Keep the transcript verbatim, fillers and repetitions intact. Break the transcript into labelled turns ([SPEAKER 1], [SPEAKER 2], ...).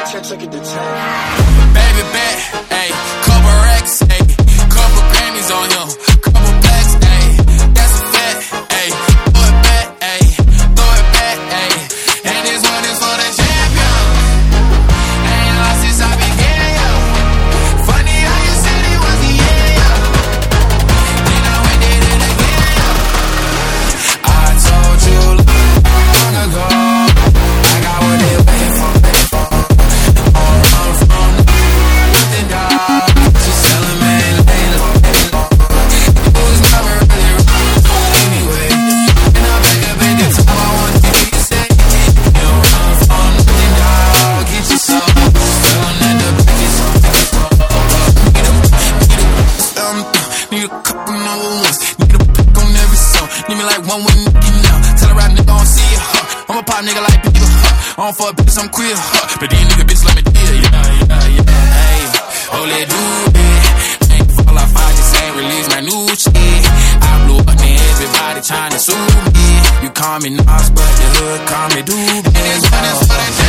[SPEAKER 1] Baby bet, ayy, couple racks, ayy, couple Grammys on him, couple blacks, ayy, that's a fact, ayy, throw it back, ayy, throw it back, ayy, and this one is for the champion. I ain't lost since I began, yo. Funny how you said it was the end, yo. Then I went did it again, yo. I told you long ago, I got what they waiting for. One with nigga now, tell a rap nigga I don't see it, huh. I'm a pop nigga like people, huh. I don't fuck bitches, I'm queer, huh. But these nigga bitch let me deal, yeah, yeah, yeah, hey. Oh, let do it. Ain't fall off, I just ain't release my new shit. I blew up and everybody trying to sue me. You call me Nas, but the hood call me Doobie. And this one is for the